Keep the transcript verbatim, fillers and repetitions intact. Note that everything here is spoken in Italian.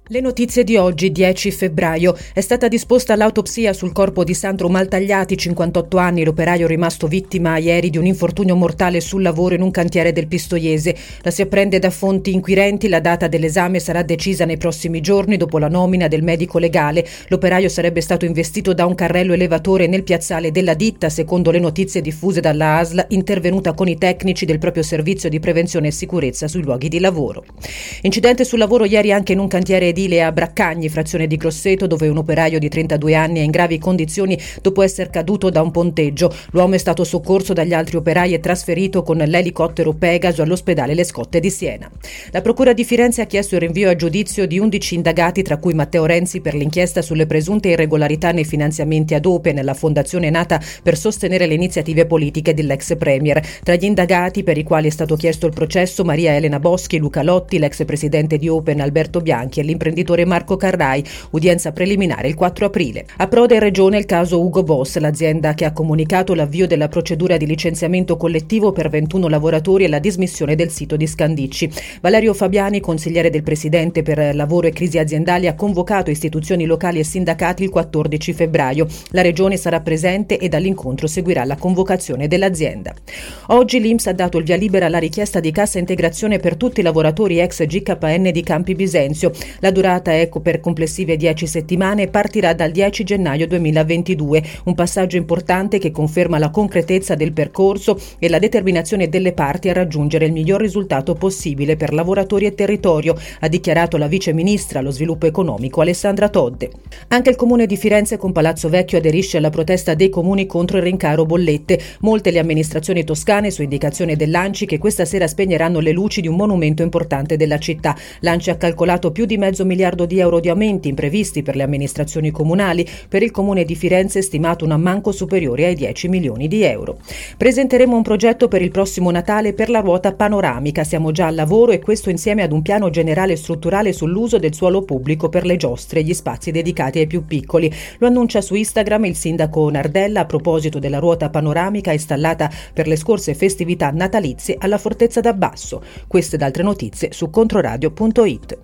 Le notizie di oggi, dieci febbraio. È stata disposta l'autopsia sul corpo di Sandro Maltagliati, cinquantotto anni, l'operaio rimasto vittima ieri di un infortunio mortale sul lavoro in un cantiere del Pistoiese. La si apprende da fonti inquirenti. La data dell'esame sarà decisa nei prossimi giorni dopo la nomina del medico legale. L'operaio sarebbe stato investito da un carrello elevatore nel piazzale della ditta, secondo le notizie diffuse dalla A S L, intervenuta con i tecnici del proprio servizio di prevenzione e sicurezza sui luoghi di lavoro. Incidente sul lavoro ieri anche in un cantiere edile a Braccagni, frazione di Grosseto, dove un operaio di trentadue anni è in gravi condizioni dopo essere caduto da un ponteggio. L'uomo è stato soccorso dagli altri operai e trasferito con l'elicottero Pegaso all'ospedale Le Scotte di Siena. La Procura di Firenze ha chiesto il rinvio a giudizio di undici indagati, tra cui Matteo Renzi per l'inchiesta sulle presunte irregolarità nei finanziamenti ad Open, la fondazione nata per sostenere le iniziative politiche dell'ex premier. Tra gli indagati per i quali è stato chiesto il processo Maria Elena Boschi, Luca Lotti, l'ex presidente di Open Alberto Bianchi e l'imprenditore Marco Carrai, udienza preliminare il quattro aprile. Approda in regione il caso Ugo Boss, l'azienda che ha comunicato l'avvio della procedura di licenziamento collettivo per ventuno lavoratori e la dismissione del sito di Scandicci. Valerio Fabiani, consigliere del presidente per lavoro e crisi aziendali, ha convocato istituzioni locali e sindacati il quattordici febbraio. La regione sarà presente e dall'incontro seguirà la convocazione dell'azienda. Oggi l'I N P S ha dato il via libera alla richiesta di cassa integrazione per tutti i lavoratori ex G K N di Campi Bisenzio. La durata è per complessive dieci settimane e partirà dal dieci gennaio duemilaventidue, un passaggio importante che conferma la concretezza del percorso e la determinazione delle parti a raggiungere il miglior risultato possibile per lavoratori e territorio, ha dichiarato la vice ministra allo sviluppo economico Alessandra Todde. Anche il comune di Firenze con Palazzo Vecchio aderisce alla protesta dei comuni contro il rincaro bollette. Molte le amministrazioni toscane, su indicazione dell'A N C I, che questa sera spegneranno le luci di un monumento importante della città. L'A N C I ha calcolato più di mezzo miliardo di euro di aumenti imprevisti per le amministrazioni comunali. Per il comune di Firenze è stimato un ammanco superiore ai dieci milioni di euro. Presenteremo un progetto per il prossimo Natale per la ruota panoramica. Siamo già al lavoro e questo insieme ad un piano generale strutturale sull'uso del suolo pubblico per le giostre e gli spazi dedicati ai più piccoli. Lo annuncia su Instagram il sindaco Nardella a proposito della ruota panoramica installata per le scorse festività natalizie alla Fortezza d'Abbasso. Queste ed altre notizie su controradio punto it.